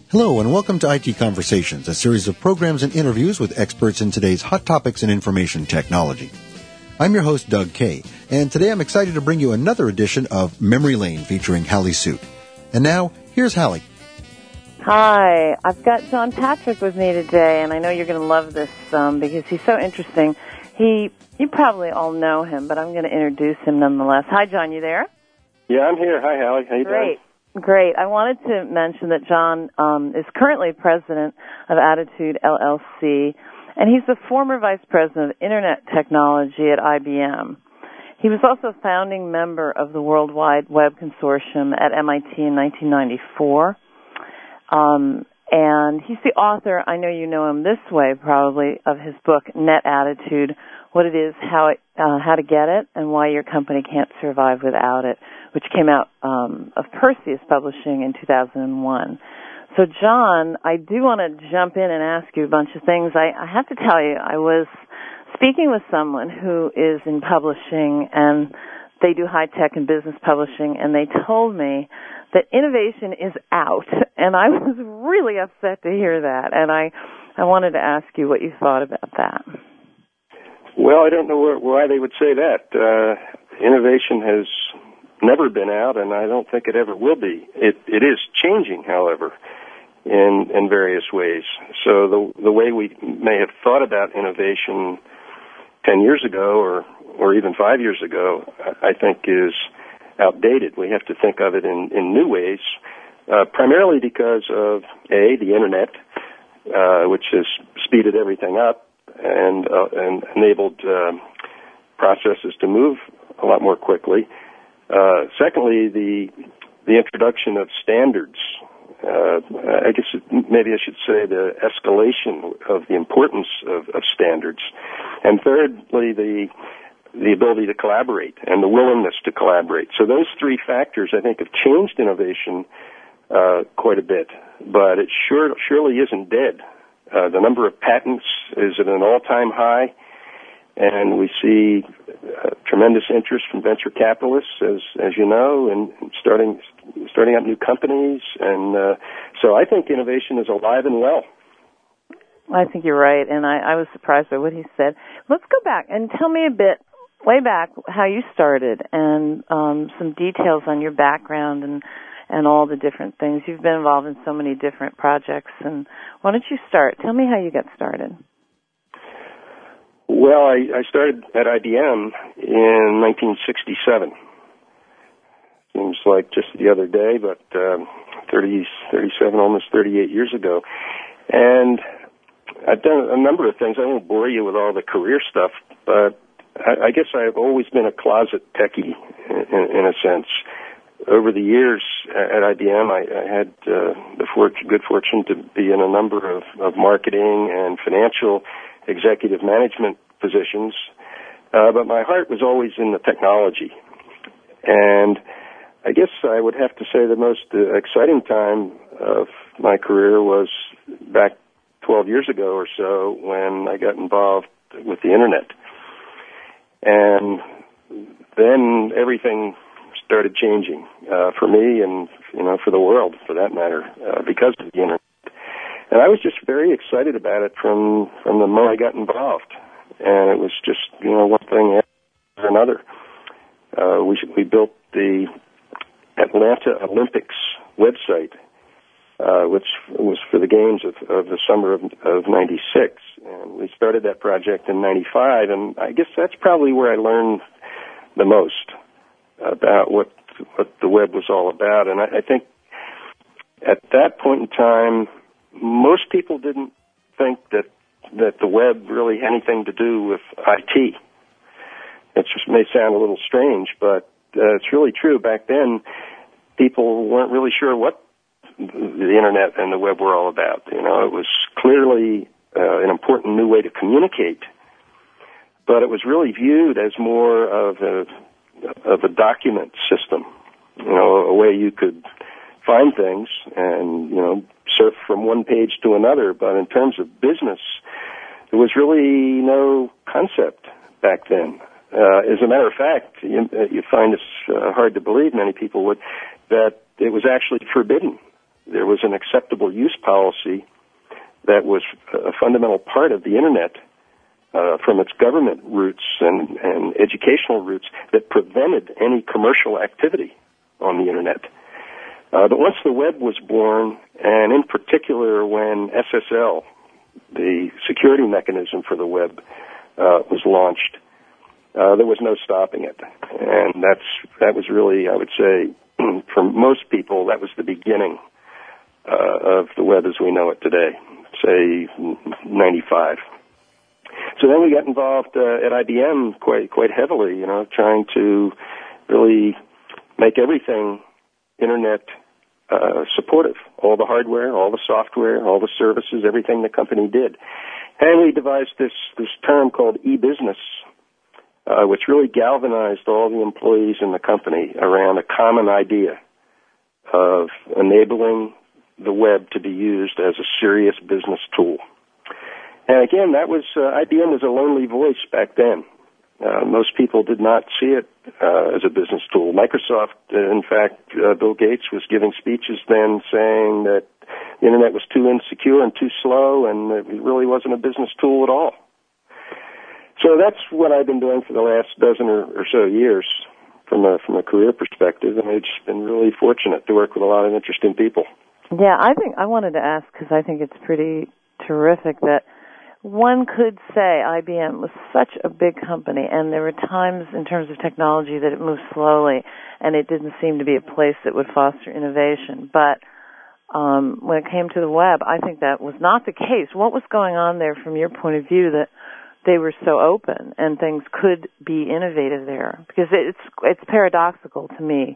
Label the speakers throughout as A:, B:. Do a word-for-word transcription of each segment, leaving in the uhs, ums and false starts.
A: Hello and welcome to I T Conversations, a series of programs and interviews with experts in today's hot topics in information technology. I'm your host, Doug Kay, and today I'm excited to bring you another edition of Memory Lane featuring Hallie Suit. And now, here's Hallie.
B: Hi, I've got John Patrick with me today, and I know you're going to love this um, because he's so interesting. He, you probably all know him, but I'm going to introduce him nonetheless. Hi, John, you there?
C: Yeah, I'm here. Hi, Hallie. How you
B: Great.
C: doing?
B: Great. I wanted to mention that John um, is currently president of Attitude L L C, and he's the former vice president of Internet Technology at I B M. He was also a founding member of the World Wide Web Consortium at M I T in nineteen ninety-four. Um, and he's the author, I know you know him this way probably, of his book, Net Attitude, What It Is, How it, uh, How to Get It, and Why Your Company Can't Survive Without It, which came out um, of Perseus Publishing in two thousand one. So, John, I do want to jump in and ask you a bunch of things. I, I have to tell you, I was speaking with someone who is in publishing, and they do high-tech and business publishing, and they told me that innovation is out, and I was really upset to hear that, and I, I wanted to ask you what you thought about that.
C: Well, I don't know where, why they would say that. Uh, innovation has never been out, and I don't think it ever will be. It, it is changing, however, in, in various ways. So the, the way we may have thought about innovation ten years ago or, or even five years ago, I think is outdated. We have to think of it in, in new ways, uh, primarily because of, A, the Internet, uh, which has speeded everything up and, uh, and enabled uh, processes to move a lot more quickly. Uh, secondly, the the introduction of standards. Uh, I guess it, maybe I should say the escalation of the importance of, of standards. And thirdly, the the ability to collaborate and the willingness to collaborate. So those three factors, I think, have changed innovation uh, quite a bit. But it sure surely isn't dead. Uh, the number of patents is at an all-time high, and we see uh, tremendous interest from venture capitalists, as as you know, and starting starting up new companies. And uh, so I think innovation is alive and well.
B: I think you're right, and I, I was surprised by what he said. Let's go back and tell me a bit, way back, how you started and um, some details on your background and, and all the different things. You've been involved in so many different projects, and why don't you start? Tell me how you got started.
C: Well, I, I started at I B M in nineteen sixty-seven. Seems like just the other day, but um, thirty, thirty-seven, almost thirty-eight years ago. And I've done a number of things. I won't bore you with all the career stuff, but I, I guess I've always been a closet techie in, in, in a sense. Over the years at I B M, I, I had uh, the for- good fortune to be in a number of, of marketing and financial executive management positions, uh, but my heart was always in the technology. And I guess I would have to say the most uh, exciting time of my career was back twelve years ago or so when I got involved with the Internet. And then everything started changing uh, for me and, you know, for the world, for that matter, uh, because of the Internet. And I was just very excited about it from, from the moment I got involved. And it was just, you know, one thing after another. Uh, we, we built the Atlanta Olympics website, uh, which was for the games of, of the summer of, of ninety-six. And we started that project in ninety-five, and I guess that's probably where I learned the most about what, what the web was all about. And I, I think at that point in time, most people didn't think that that the web really had anything to do with I T. It just may sound a little strange, but uh, it's really true. Back then, people weren't really sure what the Internet and the web were all about. You know, it was clearly uh, an important new way to communicate, but it was really viewed as more of a of a document system. You know, a way you could find things and, you know, surf from one page to another. But in terms of business, there was really no concept back then. Uh, as a matter of fact, you, uh, you find this uh, hard to believe, many people would, that it was actually forbidden there was an acceptable use policy that was a fundamental part of the Internet uh, from its government roots and, and educational roots that prevented any commercial activity on the Internet. Uh, but once the web was born, and in particular when S S L, the security mechanism for the web, uh, was launched, uh, there was no stopping it. And that's that was really, I would say, for most people, that was the beginning uh, of the web as we know it today, say ninety-five. So then we got involved uh, at I B M quite quite heavily, you know, trying to really make everything Internet uh, supportive, all the hardware, all the software, all the services, everything the company did. And we devised this, this term called e-business, uh, which really galvanized all the employees in the company around a common idea of enabling the web to be used as a serious business tool. And again, that was, uh, I B M was a lonely voice back then. Uh, most people did not see it uh, as a business tool. Microsoft, uh, in fact, uh, Bill Gates was giving speeches then saying that the Internet was too insecure and too slow, and it really wasn't a business tool at all. So that's what I've been doing for the last dozen or, or so years from a, from a career perspective, and I've just been really fortunate to work with a lot of interesting people.
B: Yeah, I think I wanted to ask, because I think it's pretty terrific that one could say I B M was such a big company, and there were times in terms of technology that it moved slowly, and it didn't seem to be a place that would foster innovation. But um, when it came to the web, I think that was not the case. What was going on there from your point of view that they were so open and things could be innovative there? Because it's it's paradoxical to me.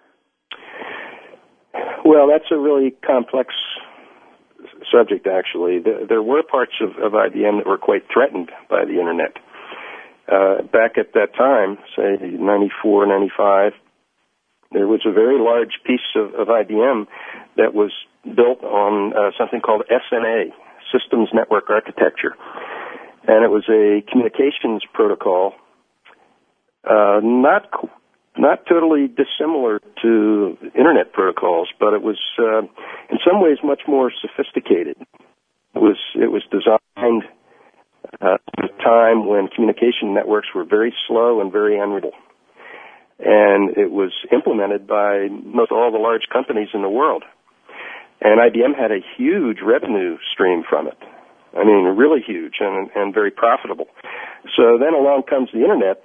C: Well, that's a really complex subject, actually. There were parts of, of I B M that were quite threatened by the Internet. Uh, back at that time, say ninety-four, ninety-five, there was a very large piece of, of I B M that was built on uh, something called S N A, Systems Network Architecture. And it was a communications protocol, uh, not not totally dissimilar to Internet protocols, but it was uh, in some ways much more sophisticated. It was it was designed uh, at a time when communication networks were very slow and very unreliable, and it was implemented by most all the large companies in the world. And I B M had a huge revenue stream from it. I mean, really huge and and very profitable. So then along comes the Internet.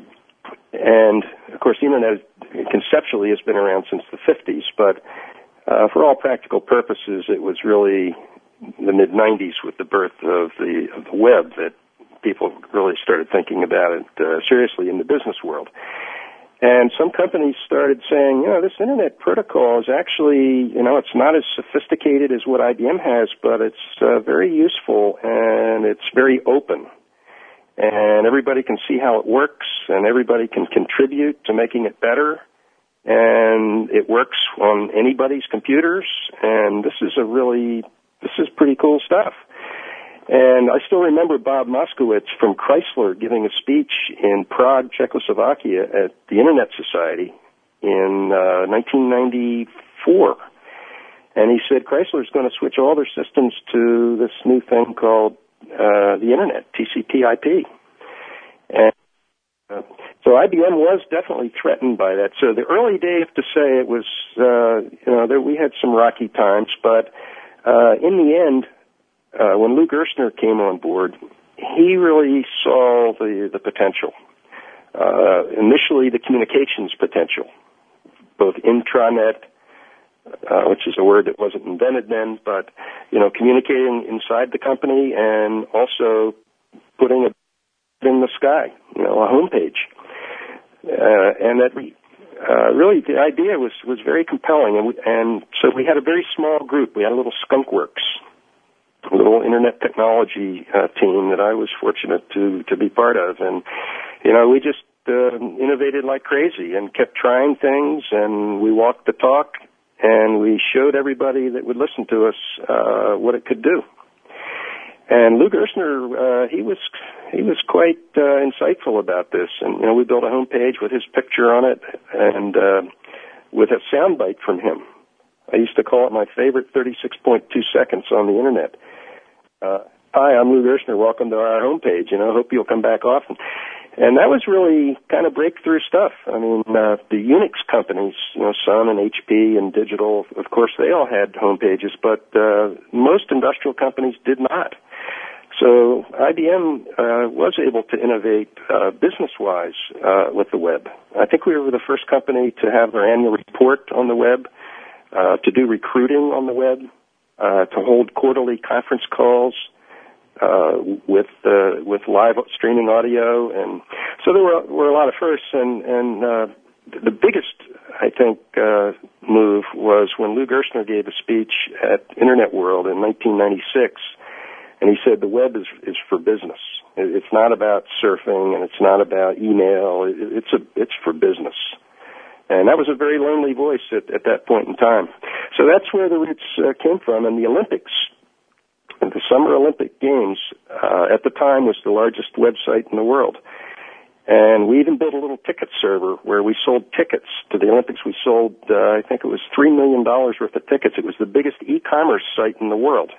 C: And, of course, the Internet conceptually has been around since the fifties, but uh, for all practical purposes, it was really the mid nineties with the birth of the, of the web that people really started thinking about it uh, seriously in the business world. And some companies started saying, you know, this Internet protocol is actually, you know, it's not as sophisticated as what I B M has, but it's uh, very useful and it's very open. And everybody can see how it works, and everybody can contribute to making it better, and it works on anybody's computers, and this is a really, this is pretty cool stuff. And I still remember Bob Moskowitz from Chrysler giving a speech in Prague, Czechoslovakia at the Internet Society in uh, nineteen ninety-four. And he said Chrysler is going to switch all their systems to this new thing called Uh, the Internet, T C P I P. And uh, so I B M was definitely threatened by that. So the early days, to say it was, uh, you know, there, we had some rocky times, but uh, in the end, uh, when Lou Gerstner came on board, he really saw the, the potential. Uh, initially, the communications potential, both intranet, Uh, which is a word that wasn't invented then, but, you know, communicating inside the company and also putting it in the sky, you know, a homepage. Uh, and that uh, really the idea was, was very compelling. And, we, and so we had a very small group. We had a little skunkworks, a little Internet technology uh, team that I was fortunate to, to be part of. And, you know, we just uh, innovated like crazy and kept trying things, and we walked the talk. And we showed everybody that would listen to us uh, what it could do. And Lou Gerstner, uh, he was he was quite uh, insightful about this. And you know, we built a homepage with his picture on it, and uh, with a soundbite from him I used to call it my favorite thirty-six point two seconds on the Internet. Uh, Hi, I'm Lou Gerstner. Welcome to our homepage. You know, hope you'll come back often. And that was really kind of breakthrough stuff. I mean, uh, the Unix companies, you know, Sun and H P and Digital, of course, they all had homepages, but uh, most industrial companies did not. So I B M uh, was able to innovate uh, business-wise uh, with the web. I think we were the first company to have our annual report on the web, uh, to do recruiting on the web, uh, to hold quarterly conference calls, Uh, with uh, with live streaming audio, and so there were, were a lot of firsts. And, and uh, the biggest, I think, uh, move was when Lou Gerstner gave a speech at Internet World in nineteen ninety-six, and he said the web is is for business. It's not about surfing, and it's not about email. It's a it's for business. And that was a very lonely voice at, at that point in time. So that's where the roots uh, came from. And the Olympics. And the Summer Olympic Games, uh, at the time, was the largest website in the world. And we even built a little ticket server where we sold tickets to the Olympics. We sold, uh, I think it was three million dollars worth of tickets. It was the biggest e-commerce site in the world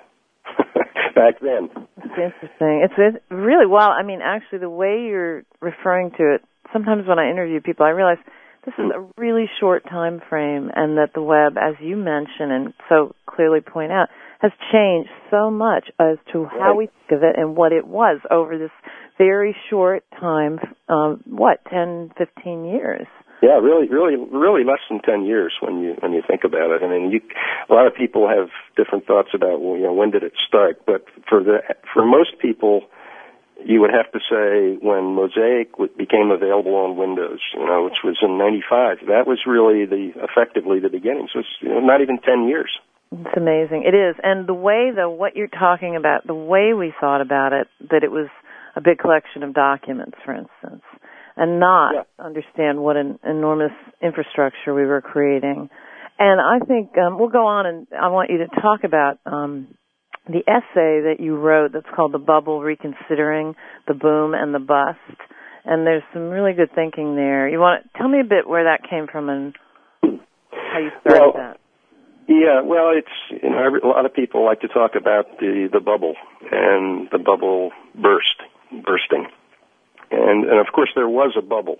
C: back then.
B: It's interesting. It's, it's really, well, I mean, actually, the way you're referring to it, sometimes when I interview people, I realize this is a really short time frame, and that the web, as you mentioned and so clearly point out, has changed so much as to how we think of it and what it was over this very short time, um, what, ten, fifteen years?
C: Yeah, really, really, really less than ten years when you when you think about it. I mean, you, a lot of people have different thoughts about, well, you know, when did it start? But for the for most people, you would have to say when Mosaic became available on Windows, you know, which was in ninety-five. That was really the effectively the beginning. So it's, you know, not even ten years.
B: It's amazing. It is. And the way, though, what you're talking about, the way we thought about it, that it was a big collection of documents, for instance, and not yeah. understand what an enormous infrastructure we were creating. And I think um, we'll go on, and I want you to talk about um, the essay that you wrote that's called The Bubble, Reconsidering the Boom and the Bust. And there's some really good thinking there. You want to tell me a bit where that came from and how you started
C: well,
B: that?
C: Yeah, well, it's, you know, a lot of people like to talk about the, the bubble and the bubble burst, bursting. And, and of course there was a bubble.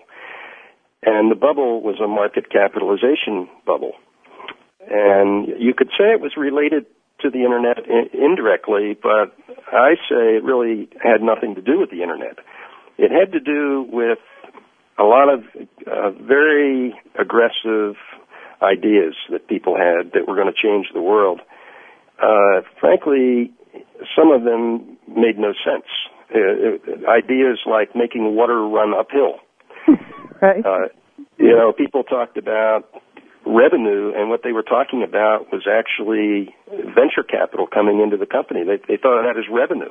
C: And the bubble was a market capitalization bubble. And you could say it was related to the Internet indirectly, but I say it really had nothing to do with the Internet. It had to do with a lot of uh, very aggressive ideas that people had that were going to change the world. Uh, frankly, some of them made no sense. Uh, ideas like making water run uphill.
B: Right.
C: Uh, you know, people talked about revenue, and what they were talking about was actually venture capital coming into the company. They, they thought of that as revenue.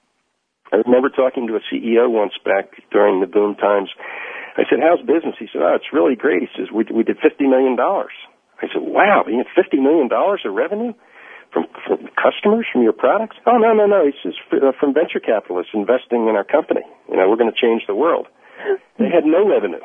C: I remember talking to a C E O once back during the boom times. I said, how's business? He said, oh, it's really great. He says, we, we did fifty million dollars. I said, wow, you have fifty million dollars of revenue from, from customers, from your products? Oh, no, no, no. He says, from venture capitalists investing in our company. You know, we're going to change the world. They had no revenue.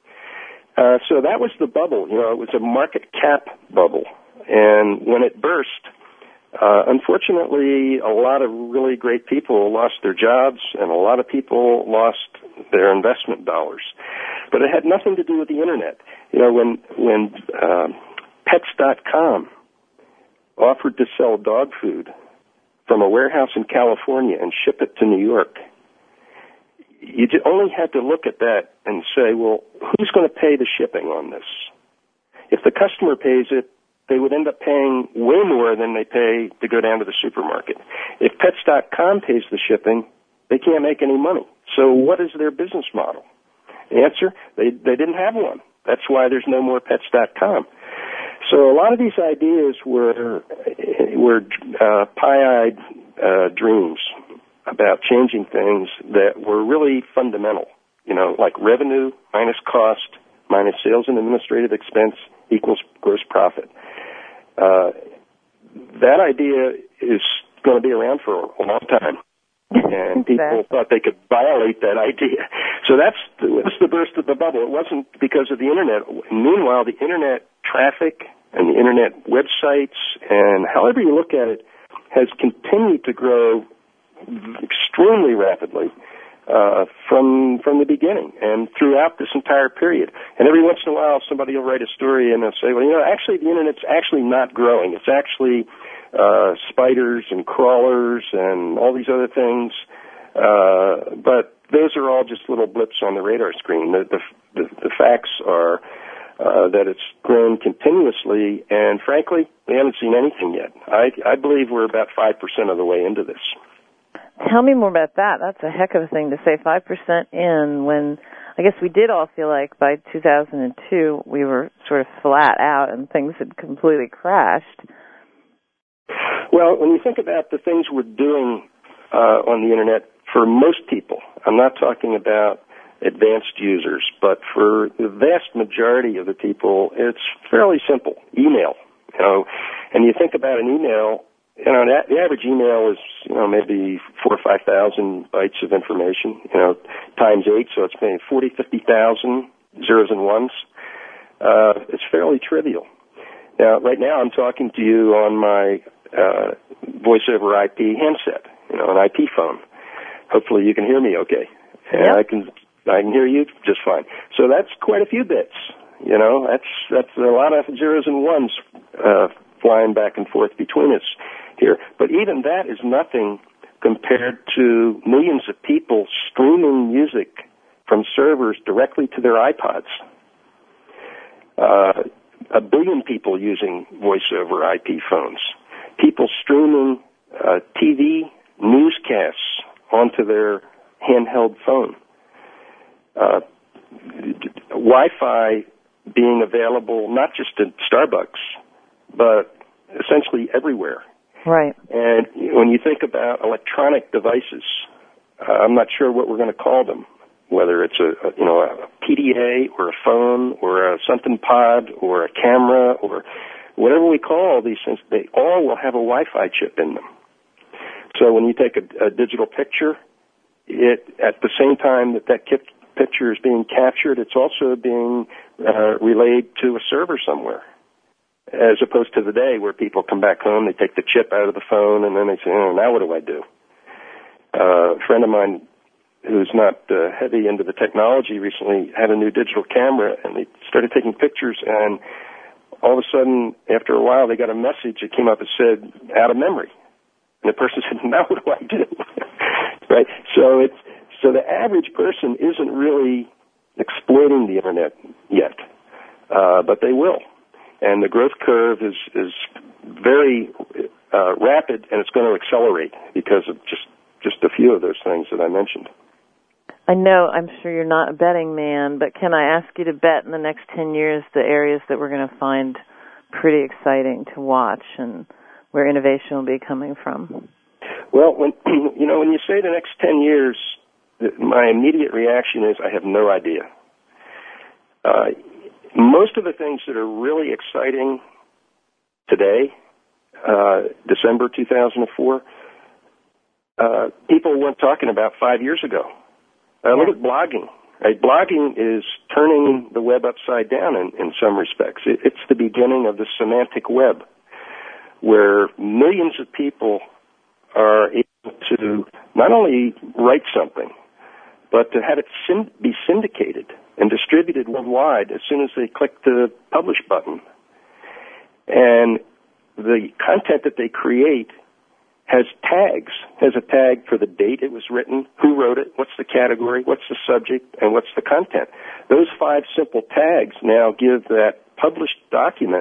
C: Uh, so that was the bubble. You know, it was a market cap bubble. And when it burst, uh, unfortunately, a lot of really great people lost their jobs, and a lot of people lost their investment dollars. But it had nothing to do with the Internet. You know, when when uh, Pets dot com offered to sell dog food from a warehouse in California and ship it to New York, you only had to look at that and say, well, who's going to pay the shipping on this? If the customer pays it, they would end up paying way more than they pay to go down to the supermarket. If Pets dot com pays the shipping, they can't make any money. So what is their business model? Answer, they they didn't have one. That's why there's no more Pets dot com. So a lot of these ideas were were uh, pie-eyed uh, dreams about changing things that were really fundamental. You know, like revenue minus cost minus sales and administrative expense equals gross profit. Uh, that idea is going to be around for a long time. And people thought they could violate that idea. So that's the, that's the burst of the bubble. It wasn't because of the Internet. Meanwhile, the Internet traffic and the Internet websites, and however you look at it, has continued to grow extremely rapidly uh, from from the beginning and throughout this entire period. And every once in a while, somebody will write a story and they'll say, well, you know, actually the Internet's actually not growing. It's actually uh, spiders and crawlers and all these other things. Uh, but those are all just little blips on the radar screen. The, the, the, the facts are uh, that it's grown continuously, and frankly, we haven't seen anything yet. I, I believe we're about five percent of the way into this.
B: Tell me more about that. That's a heck of a thing to say, five percent in, when I guess we did all feel like by two thousand two we were sort of flat out and things had completely crashed.
C: Well, when you think about the things we're doing uh, on the Internet, for most people, I'm not talking about advanced users, but for the vast majority of the people, it's fairly simple. Email, you know, and you think about an email, you know, the average email is, you know, maybe four or five thousand bytes of information, you know, times eight, so it's maybe forty, fifty thousand zeros and ones. Uh, it's fairly trivial. Now, right now, I'm talking to you on my uh, voice over I P handset, you know, an I P phone. Hopefully, you can hear me okay, and
B: yep.
C: I can I can hear you just fine. So that's quite a few bits. You know, that's that's a lot of zeros and ones uh, flying back and forth between us here. But even that is nothing compared to millions of people streaming music from servers directly to their iPods. Uh, a billion people using voice over I P phones. People streaming uh, T V newscasts onto their handheld phone. Uh, Wi-Fi being available not just at Starbucks, but essentially everywhere.
B: Right.
C: And when you think about electronic devices, uh, I'm not sure what we're going to call them, whether it's a, a you know a P D A or a phone or a something pod or a camera or whatever we call all these things. They all will have a Wi-Fi chip in them. So when you take a, a digital picture, it at the same time that that kip, picture is being captured, it's also being uh, relayed to a server somewhere, as opposed to the day where people come back home, they take the chip out of the phone, and then they say, oh, now what do I do? Uh, a friend of mine who's not uh, heavy into the technology recently had a new digital camera, and they started taking pictures, and all of a sudden, after a while, they got a message that came up and said, out of memory. And the person said, now what do I do? Right? So it's so the average person isn't really exploiting the Internet yet, uh, but they will. And the growth curve is, is very uh, rapid, and it's going to accelerate because of just, just a few of those things that I mentioned.
B: I know, I'm sure you're not a betting man, but can I ask you to bet in the next ten years the areas that we're going to find pretty exciting to watch and where innovation will be coming from?
C: Well, when you know, when you say the next ten years, my immediate reaction is I have no idea. Uh, most of the things that are really exciting today, uh, December two thousand four, uh, people weren't talking about five years ago. Uh, look at blogging. Right? Blogging is turning the web upside down in, in some respects. It, it's the beginning of the semantic web, where millions of people are able to not only write something, but to have it syn- be syndicated and distributed worldwide as soon as they click the publish button. And the content that they create has tags, has a tag for the date it was written, who wrote it, what's the category, what's the subject, and what's the content. Those five simple tags now give that published document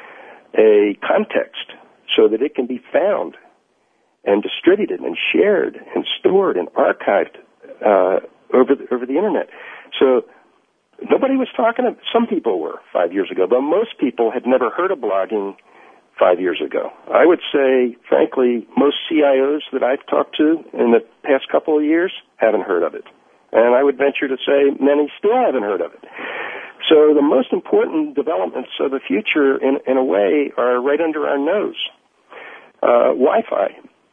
C: a context so that it can be found and distributed and shared and stored and archived uh, over the, over the Internet. So nobody was talking, some people were five years ago, but most people had never heard of blogging five years ago. I would say, frankly, most C I Os that I've talked to in the past couple of years haven't heard of it. And I would venture to say many still haven't heard of it. So the most important developments of the future, in, in a way, are right under our nose. Uh, Wi-Fi.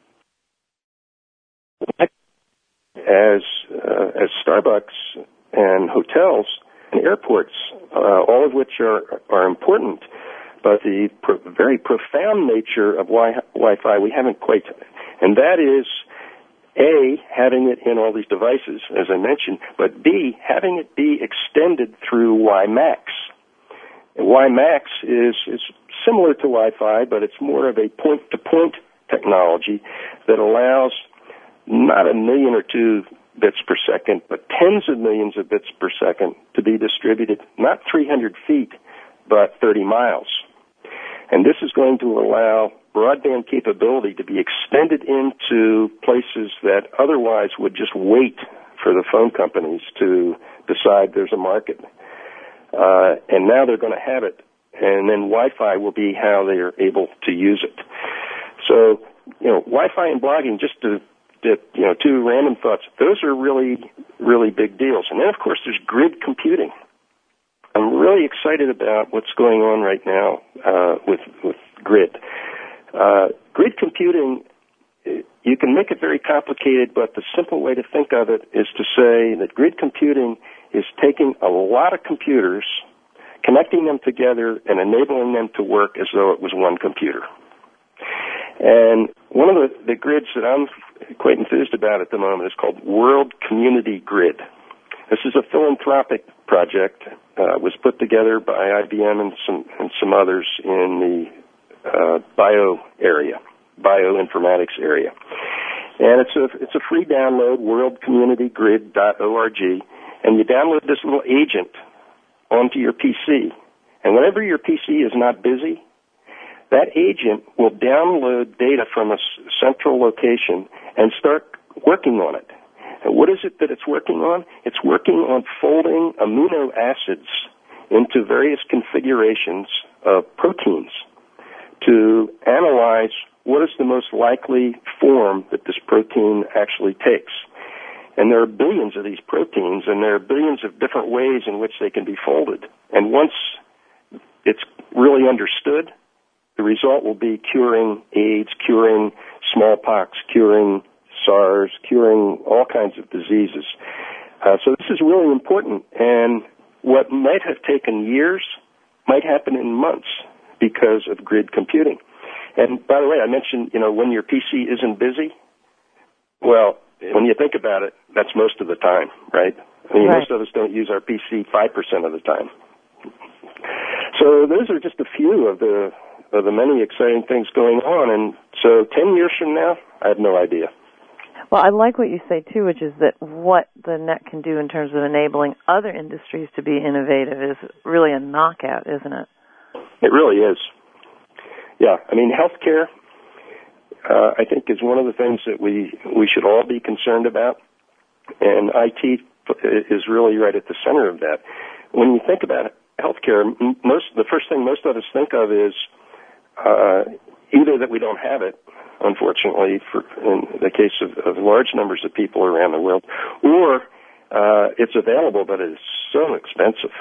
C: As uh, as Starbucks and hotels and airports, uh, all of which are are important, but the feature of wi- Wi-Fi we haven't quite, and that is, A, having it in all these devices, as I mentioned, but B, having it be extended through WiMAX. And WiMAX is, is similar to Wi-Fi, but it's more of a point-to-point technology that allows not a million or two bits per second, but tens of millions of bits per second to be distributed, not three hundred feet, but thirty miles. And this is going to allow broadband capability to be extended into places that otherwise would just wait for the phone companies to decide there's a market. Uh, and now they're going to have it, and then Wi-Fi will be how they are able to use it. So, you know, Wi-Fi and blogging, just to, to, you know, two random thoughts, those are really, really big deals. And then, of course, there's grid computing. I'm really excited about what's going on right now uh, with, with grid. Uh, grid computing, you can make it very complicated, but the simple way to think of it is to say that grid computing is taking a lot of computers, connecting them together, and enabling them to work as though it was one computer. And one of the, the grids that I'm quite enthused about at the moment is called World Community Grid. This is a philanthropic project. Uh, was put together by I B M and some and some others in the uh, bio area, bioinformatics area. And it's a it's a free download, world community grid dot org, and you download this little agent onto your P C. And whenever your P C is not busy, that agent will download data from a central location and start working on it. And what is it that it's working on? It's working on folding amino acids into various configurations of proteins to analyze what is the most likely form that this protein actually takes. And there are billions of these proteins, and there are billions of different ways in which they can be folded. And once it's really understood, the result will be curing AIDS, curing smallpox, curing SARS, curing all kinds of diseases. Uh, so this is really important, and what might have taken years might happen in months because of grid computing. And by the way, I mentioned, you know, when your P C isn't busy, well, when you think about it, that's most of the time, right? I mean,
B: right.
C: Most of us don't use our P C five percent of the time. So those are just a few of the of the many exciting things going on, and so ten years from now, I have no idea.
B: Well, I like what you say, too, which is that what the net can do in terms of enabling other industries to be innovative is really a knockout, isn't it?
C: It really is. Yeah, I mean, healthcare, uh, I think, is one of the things that we, we should all be concerned about, and I T is really right at the center of that. When you think about healthcare, most the first thing most of us think of is uh, either that we don't have it, unfortunately, for, in the case of, of large numbers of people around the world, or uh, it's available, but it's so expensive.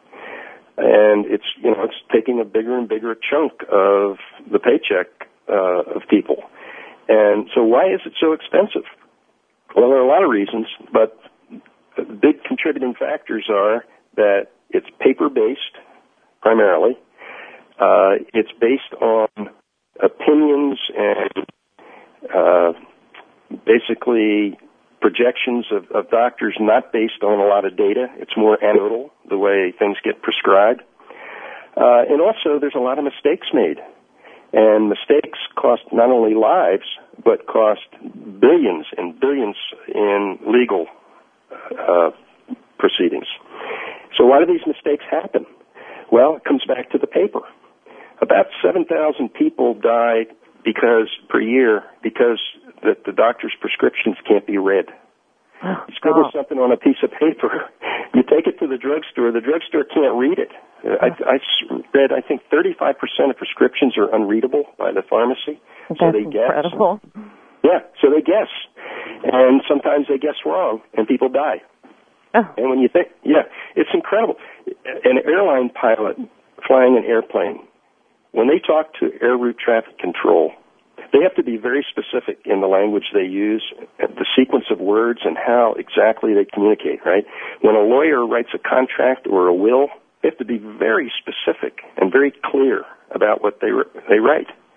C: And it's, you know, it's taking a bigger and bigger chunk of the paycheck uh, of people. And so why is it so expensive? Well, there are a lot of reasons, but the big contributing factors are that it's paper-based, primarily. Uh, it's based on opinions and uh, basically projections of, of doctors, not based on a lot of data. It's more anecdotal, the way things get prescribed. Uh, and also, there's a lot of mistakes made. And mistakes cost not only lives, but cost billions and billions in legal uh, proceedings. So why do these mistakes happen? Well, it comes back to the paper. About seven thousand people die because per year because the, the doctor's prescriptions can't be read.
B: Oh,
C: you scribble something on a piece of paper, you take it to the drugstore, the drugstore can't read it. Oh. I, I read, I think, thirty-five percent of prescriptions are unreadable by the pharmacy.
B: That's
C: so they
B: incredible.
C: guess. Yeah, so they guess. And sometimes they guess wrong, and people die.
B: Oh.
C: And when you think, yeah, it's incredible. An airline pilot flying an airplane, when they talk to air route traffic control, they have to be very specific in the language they use, the sequence of words, and how exactly they communicate, right? When a lawyer writes a contract or a will, they have to be very specific and very clear about what they they write.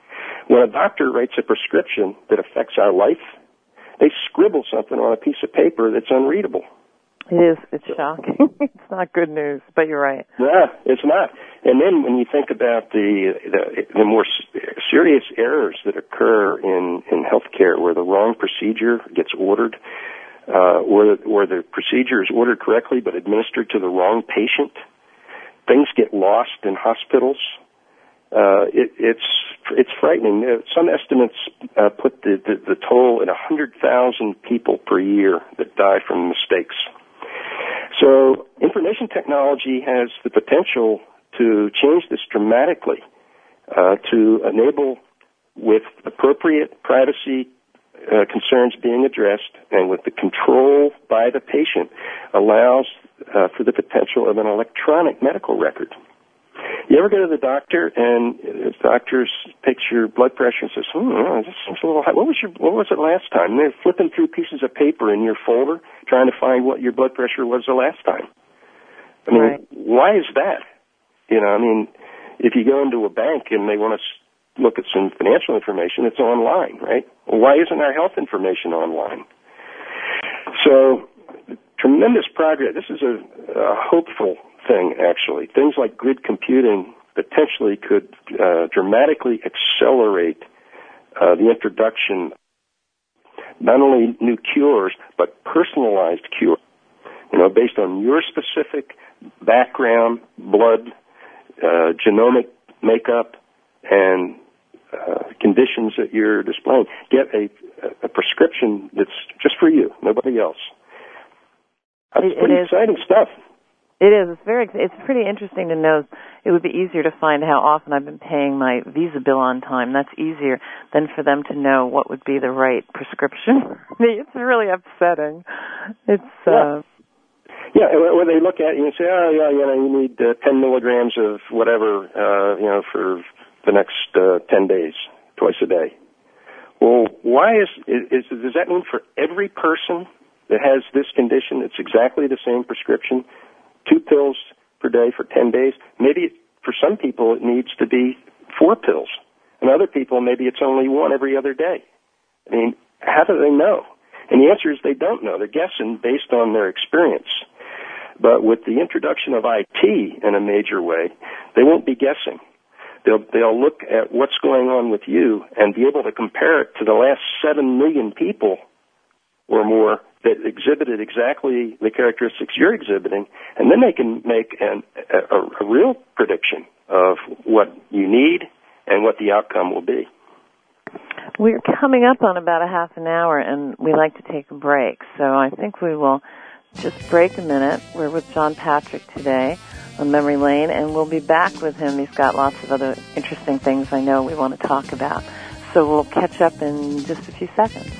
C: When a doctor writes a prescription that affects our life, they scribble something on a piece of paper that's unreadable.
B: It is. It's shocking. It's not good news, but you're right.
C: Yeah, it's not. And then when you think about the the, the more serious errors that occur in, in healthcare, where the wrong procedure gets ordered, uh, or, or the procedure is ordered correctly but administered to the wrong patient, things get lost in hospitals. Uh, it, it's it's frightening. Uh, some estimates uh, put the, the, the toll at one hundred thousand people per year that die from mistakes. So information technology has the potential to change this dramatically, uh, to enable, with appropriate privacy uh, concerns being addressed and with the control by the patient, allows uh, for the potential of an electronic medical record. You ever go to the doctor and the doctor takes your blood pressure and says, hmm, this seems a little high. What was your, what was it last time? And they're flipping through pieces of paper in your folder trying to find what your blood pressure was the last time. I mean, right. Why is that? You know, I mean, if you go into a bank and they want to look at some financial information, it's online, right? Well, why isn't our health information online? So, tremendous progress. This is a, a hopeful thing, actually. Things like grid computing potentially could uh, dramatically accelerate uh, the introduction not only new cures, but personalized cures, you know, based on your specific background, blood, uh, genomic makeup, and uh, conditions that you're displaying. Get a, a prescription that's just for you, nobody else. That's
B: it,
C: pretty
B: it
C: exciting stuff.
B: It is. It's very. It's pretty interesting to know. It would be easier to find how often I've been paying my Visa bill on time. That's easier than for them to know what would be the right prescription. It's really upsetting. It's.
C: Yeah.
B: Uh,
C: yeah. When they look at you and say, "Oh, yeah, you know, you need uh, ten milligrams of whatever, uh, you know, for the next uh, ten days, twice a day." Well, why is, is is does that mean for every person that has this condition, it's exactly the same prescription? Two pills per day for ten days. Maybe for some people it needs to be four pills. And other people, maybe it's only one every other day. I mean, how do they know? And the answer is they don't know. They're guessing based on their experience. But with the introduction of I T in a major way, they won't be guessing. They'll, they'll look at what's going on with you and be able to compare it to the last seven million people or more that exhibited exactly the characteristics you're exhibiting, and then they can make an, a, a real prediction of what you need and what the outcome will be.
B: We're coming up on about a half an hour, and we like to take a break, so I think we will just break a minute. We're with John Patrick today on Memory Lane, and we'll be back with him. He's got lots of other interesting things I know we want to talk about. So we'll catch up in just a few seconds.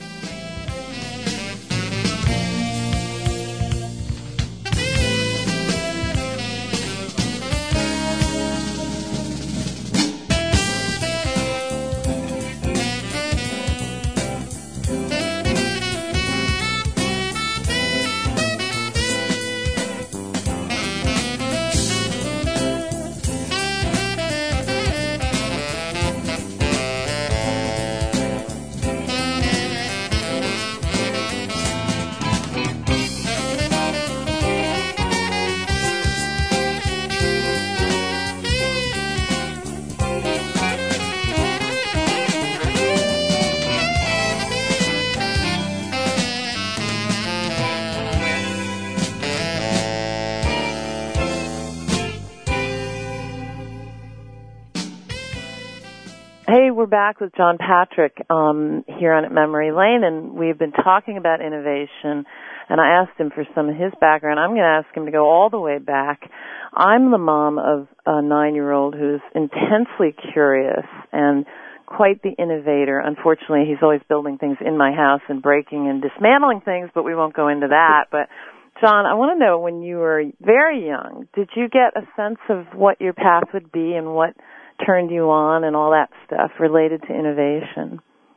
B: Hey, we're back with John Patrick um, here on Memory Lane, and we've been talking about innovation, and I asked him for some of his background. I'm going to ask him to go all the way back. I'm the mom of a nine-year-old who's intensely curious and quite the innovator. Unfortunately, he's always building things in my house and breaking and dismantling things, but we won't go into that. But, John, I want to know, when you were very young, did you get a sense of what your path would be and what turned you on and all that stuff related to innovation?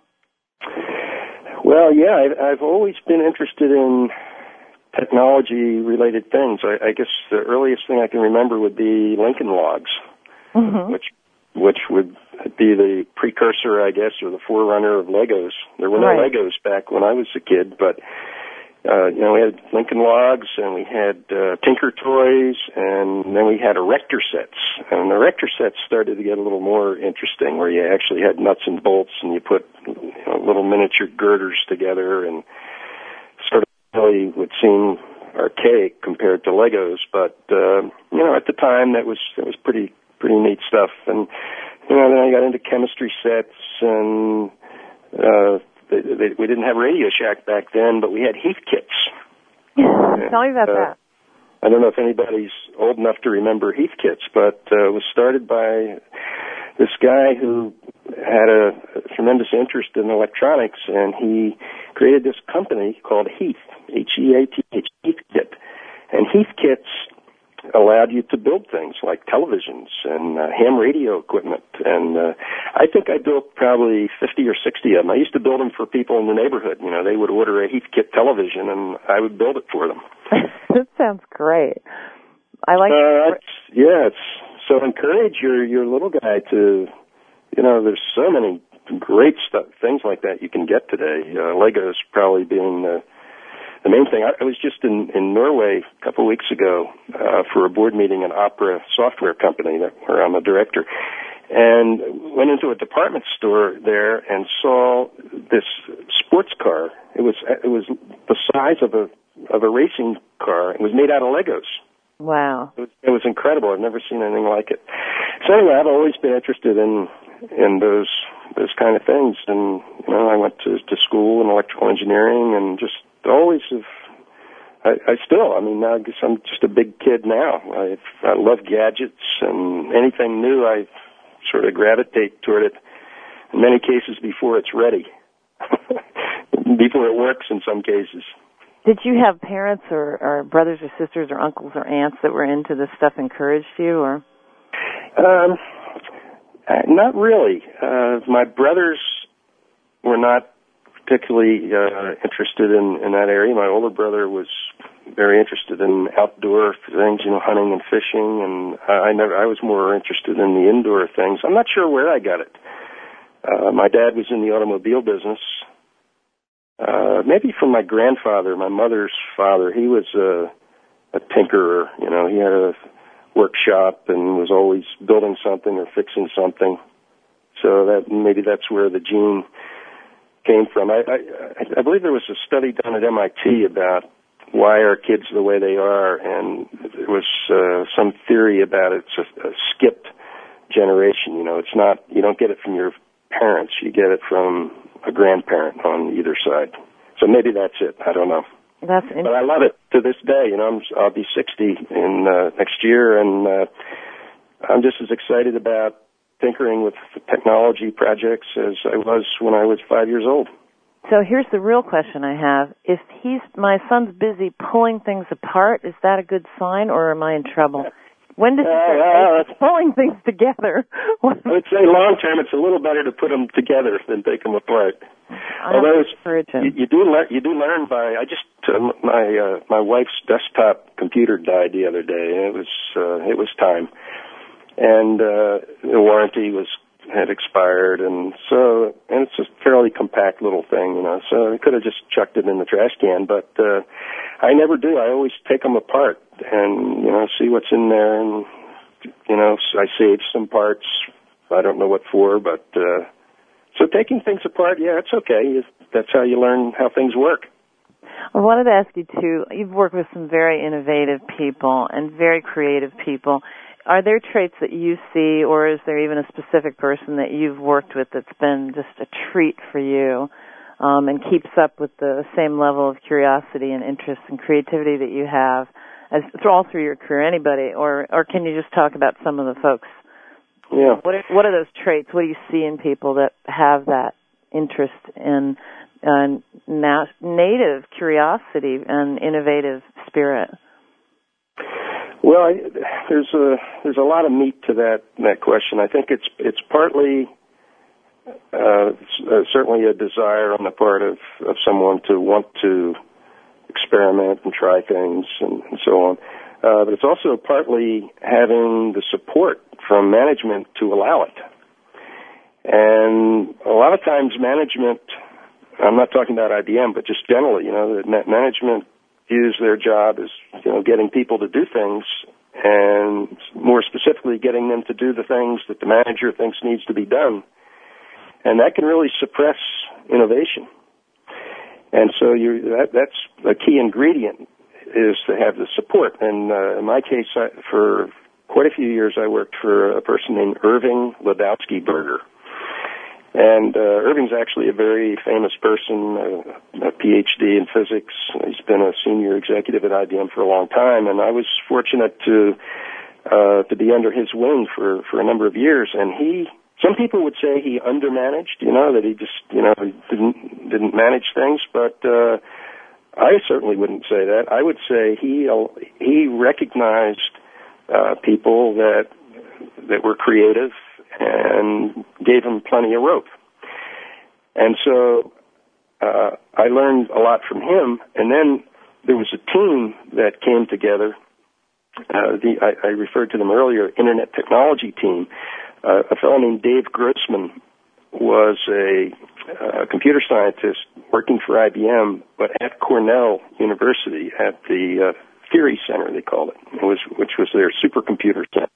C: Well, yeah, I've, I've always been interested in technology-related things. I, I guess the earliest thing I can remember would be Lincoln Logs, mm-hmm. which which would be the precursor, I guess, or the forerunner of Legos. There were no
B: right.
C: Legos back when I was a kid, but uh, you know, we had Lincoln Logs, and we had uh, Tinker Toys, and then we had erector sets. And the erector sets started to get a little more interesting, where you actually had nuts and bolts, and you put you know, little miniature girders together, and sort of really would seem archaic compared to Legos. But uh, you know, at the time, that was that was pretty pretty neat stuff. And you know, then I got into chemistry sets, and uh, they, they, we didn't have Radio Shack back then, but we had Heath kits.
B: Tell me about
C: uh,
B: that.
C: I don't know if anybody's old enough to remember Heath kits, but uh, it was started by this guy who had a, a tremendous interest in electronics, and he created this company called Heath, H E A T H, Heath Kit. And Heath kits allowed you to build things like televisions and uh, ham radio equipment. And uh, I think I built probably fifty or sixty of them. I used to build them for people in the neighborhood. You know, they would order a Heathkit television, and I would build it for them.
B: That sounds great. I like
C: uh, it's, yeah, it's, so encourage your, your little guy to, you know, there's so many great stuff, things like that you can get today. Uh, Legos probably being the The main thing, I was just in, in Norway a couple of weeks ago uh, for a board meeting, an Opera software company that, where I'm a director, and went into a department store there and saw this sports car. It was it was the size of a of a racing car. It was made out of Legos.
B: Wow.
C: It was, it was incredible. I've never seen anything like it. So anyway, I've always been interested in in those those kind of things, and you know, I went to, to school in electrical engineering, and just always have, I, I still, I mean, I guess I'm just a big kid now. I, I love gadgets, and anything new, I sort of gravitate toward it, in many cases before it's ready, before it works in some cases.
B: Did you have parents or, or brothers or sisters or uncles or aunts that were into this stuff, encouraged you, or?
C: Um, not really. Uh, my brothers were not particularly uh, interested in, in that area. My older brother was very interested in outdoor things, you know, hunting and fishing, and I never. I was more interested in the indoor things. I'm not sure where I got it. Uh, my dad was in the automobile business. Uh, maybe from my grandfather, my mother's father. He was a, a tinkerer. You know, he had a workshop and was always building something or fixing something. So that maybe that's where the gene came from. I, I, I believe there was a study done at M I T about why are kids the way they are, and there was uh, some theory about it. It's a, a skipped generation. You know, it's not, you don't get it from your parents, you get it from a grandparent on either side. So maybe that's it. I don't know.
B: That's interesting.
C: But I love it to this day. You know, I'm, I'll be sixty in uh, next year, and uh, I'm just as excited about tinkering with technology projects as I was when I was five years old.
B: So here's the real question I have. If he's, my son's busy pulling things apart, is that a good sign, or am I in trouble? When does he start
C: uh, uh,
B: pulling things together?
C: I would say long term, it's a little better to put them together than take them apart. Although you, you do learn, you do learn by. I just uh, my uh, my wife's desktop computer died the other day, and it was uh, it was time, and uh, the warranty was had expired, and so and it's a fairly compact little thing, you know. So I could have just chucked it in the trash can, but uh, I never do. I always take them apart and you know see what's in there, and you know I save some parts. I don't know what for, but uh, so taking things apart, yeah, it's okay. That's how you learn how things work.
B: I wanted to ask you too. You've worked with some very innovative people and very creative people. Are there traits that you see, or is there even a specific person that you've worked with that's been just a treat for you um, and keeps up with the same level of curiosity and interest and creativity that you have as all through your career? Anybody, or or can you just talk about some of the folks?
C: Yeah.
B: What are, what are those traits? What do you see in people that have that interest in uh, na- native curiosity and innovative spirit?
C: Well, I, there's a there's a lot of meat to that that question. I think it's it's partly uh, it's certainly a desire on the part of, of someone to want to experiment and try things and, and so on. Uh, but it's also partly having the support from management to allow it. And a lot of times management, I'm not talking about I B M, but just generally, you know, the management views their job as, you know, getting people to do things, and more specifically getting them to do the things that the manager thinks needs to be done. And that can really suppress innovation. And so you, that, that's a key ingredient, is to have the support. And uh, in my case, I, for quite a few years, I worked for a person named Irving Ledowski Berger. And uh, Irving's actually a very famous person, a, a P H D in physics. He's been a senior executive at I B M for a long time, and I was fortunate to uh, to be under his wing for, for a number of years. And he, some people would say he undermanaged, you know, that he just, you know, didn't didn't manage things. But uh, I certainly wouldn't say that. I would say he he recognized uh, people that that were creative and gave him plenty of rope. And so uh, I learned a lot from him. And then there was a team that came together. Uh, the, I, I referred to them earlier, Internet Technology Team. Uh, a fellow named Dave Grossman was a uh, computer scientist working for I B M, but at Cornell University at the uh, Theory Center, they called it, it was, which was their supercomputer center.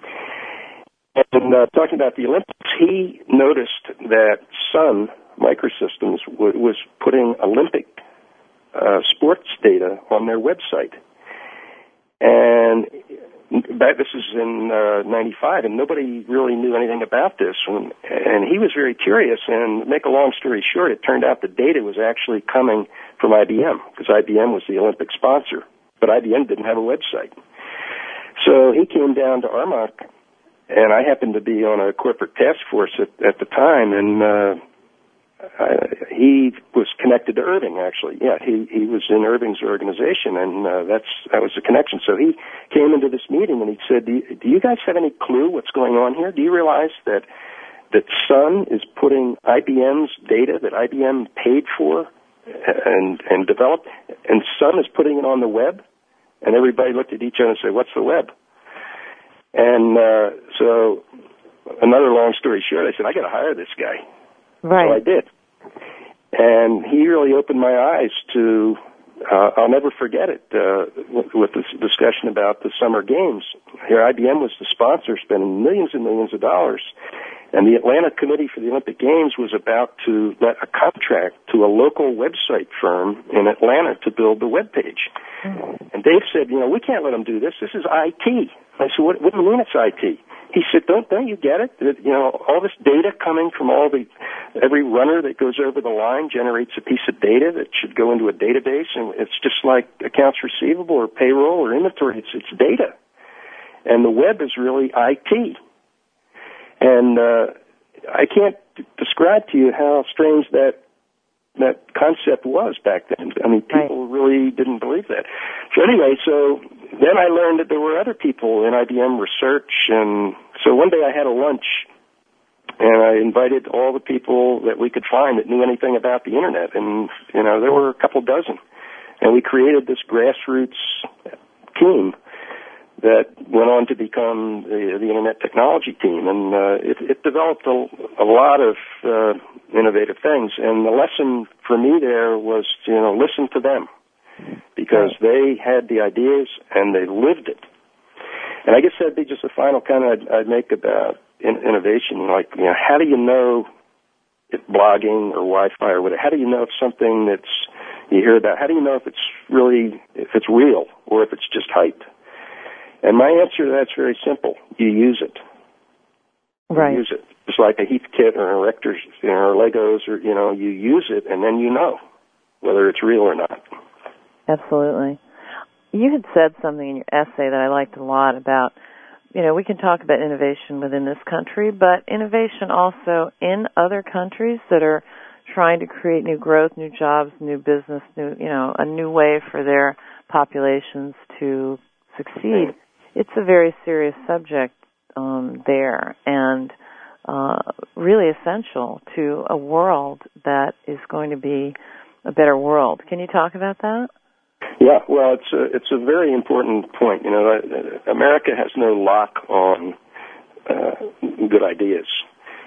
C: And uh, talking about the Olympics, he noticed that Sun Microsystems w- was putting Olympic uh, sports data on their website. And that, this is in uh, ninety-five, and nobody really knew anything about this. And, and he was very curious, and to make a long story short, it turned out the data was actually coming from I B M, because I B M was the Olympic sponsor, but I B M didn't have a website. So he came down to Armonk, and I happened to be on a corporate task force at, at the time, and uh, I, he was connected to Irving, actually. Yeah, he, he was in Irving's organization, and uh, that's that was the connection. So he came into this meeting, and he said, do you, do you guys have any clue what's going on here? Do you realize that that Sun is putting I B M's data that I B M paid for and, and developed, and Sun is putting it on the web? And everybody looked at each other and said, what's the web? And uh, so, another long story short, I said, I got to hire this guy.
B: Right.
C: So I did. And he really opened my eyes to, uh, I'll never forget it, uh, with, with this discussion about the Summer Games. Here, I B M was the sponsor, spending millions and millions of dollars. And the Atlanta Committee for the Olympic Games was about to let a contract to a local website firm in Atlanta to build the web page. Mm-hmm. And Dave said, you know, we can't let them do this. This is I T. I said, what, what do you mean it's I T? He said, don't, don't you get it? That, you know, all this data coming from all the, every runner that goes over the line generates a piece of data that should go into a database, and it's just like accounts receivable or payroll or inventory. It's, it's data. And the web is really I T. And uh, I can't d- describe to you how strange that that concept was back then. I mean, people right. really didn't believe that. So anyway, so then I learned that there were other people in I B M research, and so one day I had a lunch, and I invited all the people that we could find that knew anything about the Internet, and, you know, there were a couple dozen. And we created this grassroots team that went on to become the, the Internet Technology Team, and uh, it, it developed a, a lot of uh, innovative things. And the lesson for me there was, you know, listen to them, because they had the ideas and they lived it. And I guess that'd be just a final comment I'd, I'd make about in, innovation. Like, you know, how do you know if blogging or Wi-Fi or whatever? How do you know if something that's you hear about? How do you know if it's really if it's real or if it's just hype? And my answer to that's very simple. You use it.
B: Right.
C: You use it. Just like a Heathkit or an Erector's, you know, or Legos, or, you know, you use it, and then you know whether it's real or not.
B: Absolutely. You had said something in your essay that I liked a lot about, you know, we can talk about innovation within this country, but innovation also in other countries that are trying to create new growth, new jobs, new business, new, you know, a new way for their populations to succeed. It's a very serious subject um, there, and uh, really essential to a world that is going to be a better world. Can you talk about that?
C: Yeah, well, it's a, it's a very important point. You know, America has no lock on uh, good ideas.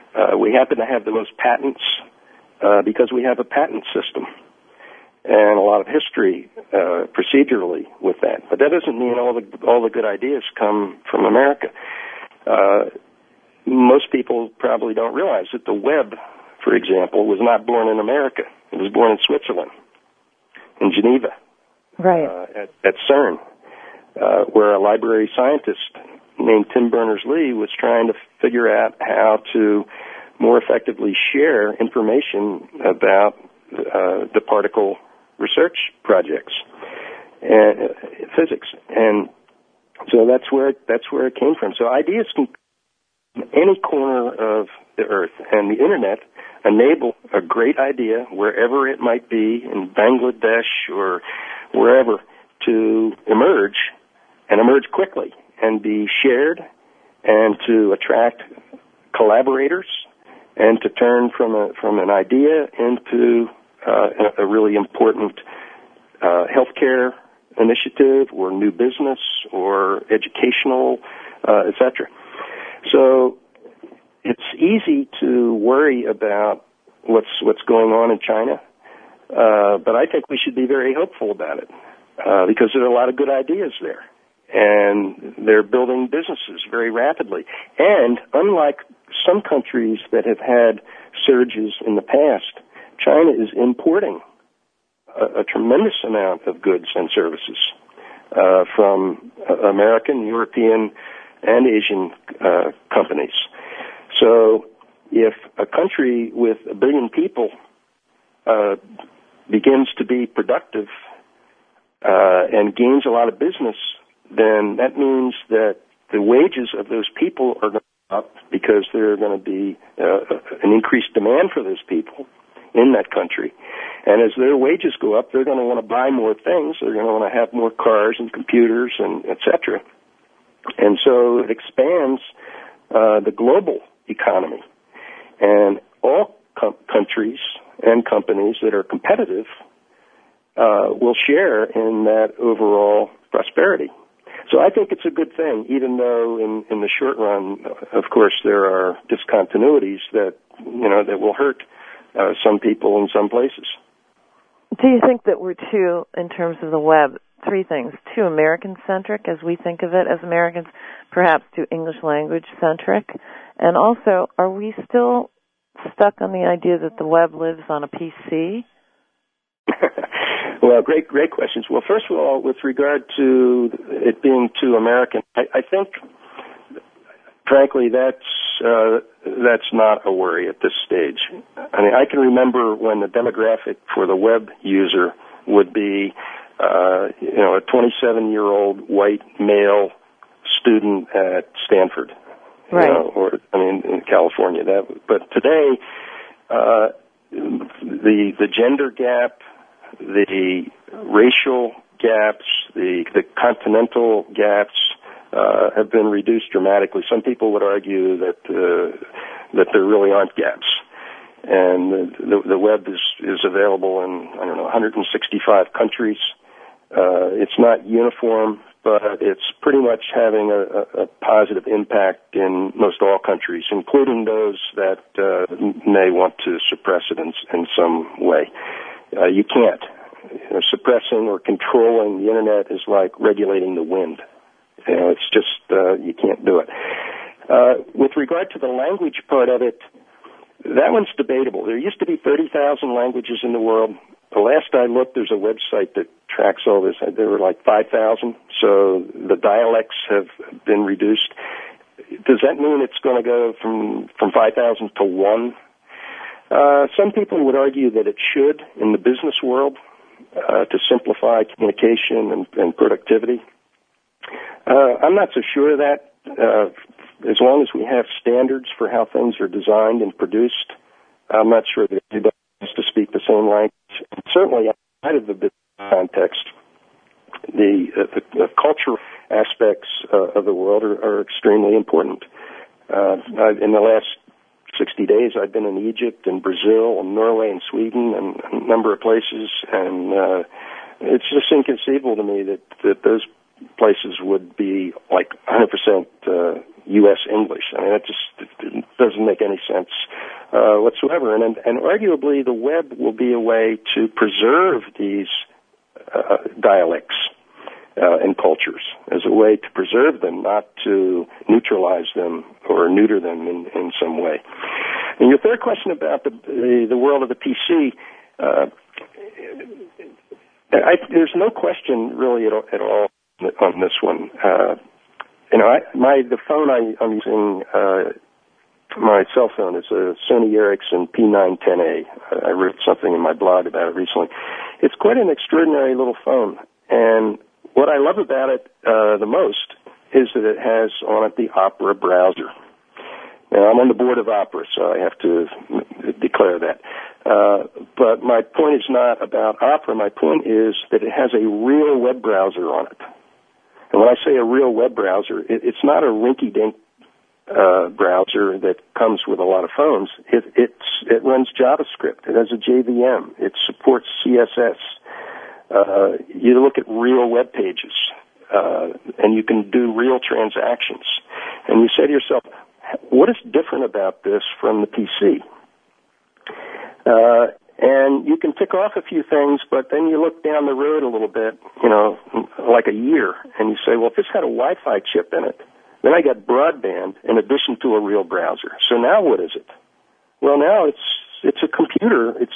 C: Uh, we happen to have the most patents uh, because we have a patent system and a lot of history uh, procedurally with that. But that doesn't mean all the all the good ideas come from America. Uh, most people probably don't realize that the web, for example, was not born in America. It was born in Switzerland, in Geneva,
B: right,
C: uh, at, at CERN, uh, where a library scientist named Tim Berners-Lee was trying to figure out how to more effectively share information about uh, the particle research projects and uh, physics, and so that's where that's where it came from. So ideas can come from any corner of the earth, and the internet enable a great idea wherever it might be in Bangladesh or wherever to emerge and emerge quickly and be shared and to attract collaborators and to turn from a from an idea into uh, a, a really important uh, healthcare initiative or new business or educational, uh, et cetera. So it's easy to worry about what's what's going on in China, uh, but I think we should be very hopeful about it uh, because there are a lot of good ideas there, and they're building businesses very rapidly. And unlike some countries that have had surges in the past, China is importing a, a tremendous amount of goods and services uh, from uh, American, European, and Asian uh, companies. So if a country with a billion people uh, begins to be productive uh, and gains a lot of business, then that means that the wages of those people are going to go up because there are going to be uh, an increased demand for those people in that country. And as their wages go up, they're going to want to buy more things. They're going to want to have more cars and computers and et cetera. And so it expands uh, the global economy. And all com- countries and companies that are competitive uh, will share in that overall prosperity. So I think it's a good thing, even though in, in the short run, of course, there are discontinuities that, you know, that will hurt uh, some people in some places.
B: Do you think that we're too, in terms of the web, three things, too American-centric as we think of it as Americans, perhaps too English language-centric? And also, are we still stuck on the idea that the web lives on a P C?
C: Well, great, great questions. Well, first of all, with regard to it being too American, I, I think, frankly, that's uh, that's not a worry at this stage. I mean, I can remember when the demographic for the web user would be, uh, you know, a twenty-seven-year-old white male student at Stanford,
B: right?
C: You know, or I mean, in California. That, but today, uh, the the gender gap, the racial gaps, the the continental gaps uh, have been reduced dramatically. Some people would argue that uh, that there really aren't gaps, and the, the web is is available in I don't know one hundred sixty-five countries. Uh, it's not uniform, but it's pretty much having a, a, a positive impact in most all countries, including those that uh, may want to suppress it in, in some way. Uh, you can't. You know, suppressing or controlling the internet is like regulating the wind. You know, it's just, uh, you can't do it. Uh, with regard to the language part of it, that one's debatable. There used to be thirty thousand languages in the world. The last I looked, there's a website that tracks all this. There were like five thousand, so the dialects have been reduced. Does that mean it's going to go from, from five thousand to one? Uh, some people would argue that it should in the business world uh, to simplify communication and, and productivity. Uh, I'm not so sure of that. Uh, as long as we have standards for how things are designed and produced, I'm not sure that everybody has to speak the same language. And certainly outside of the business context, the, uh, the, the cultural aspects uh, of the world are, are extremely important. Uh, in the last sixty days, I've been in Egypt and Brazil and Norway and Sweden and a number of places, and uh, it's just inconceivable to me that, that those places would be like one hundred percent uh, U S English. I mean, that just it doesn't make any sense uh, whatsoever. And, and arguably, the web will be a way to preserve these uh, dialects uh, and cultures as a way to preserve them, not to neutralize them or neuter them in, in some way. And your third question about the the, the world of the P C, uh, I, there's no question really at all, at all on this one. Uh, you know, I, my the phone I, I'm using, uh, my cell phone is a Sony Ericsson P nine ten A. I wrote something in my blog about it recently. It's quite an extraordinary little phone, and what I love about it uh, the most is that it has on it the Opera browser. Now, I'm on the board of Opera, so I have to declare that. Uh, but my point is not about Opera. My point is that it has a real web browser on it. And when I say a real web browser, it, it's not a rinky-dink uh, browser that comes with a lot of phones. It, it's, it runs JavaScript. It has a J V M. It supports C S S. Uh, you look at real web pages, uh, and you can do real transactions. And you say to yourself, what is different about this from the P C? Uh, and you can tick off a few things, but then you look down the road a little bit, you know, like a year, and you say, well, if this had a Wi-Fi chip in it, then I got broadband in addition to a real browser. So now what is it? Well, now it's it's a computer. It's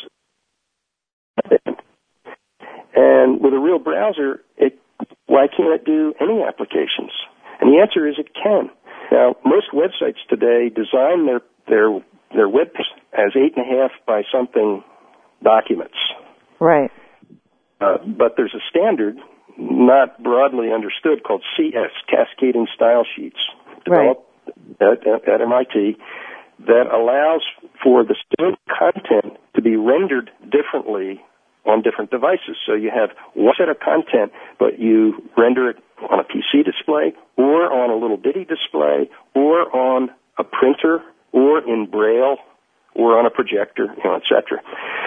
C: and with a real browser, it why can't it do any applications? And the answer is it can. Now, most websites today design their their their web as eight and a half by something documents.
B: Right.
C: Uh, but there's a standard, not broadly understood, called C S, Cascading Style Sheets, developed right. at, at M I T, that allows for the same content to be rendered differently on different devices. So you have one set of content, but you render it on a P C display or on a little bitty display or on a printer or in Braille or on a projector, you know, et cetera.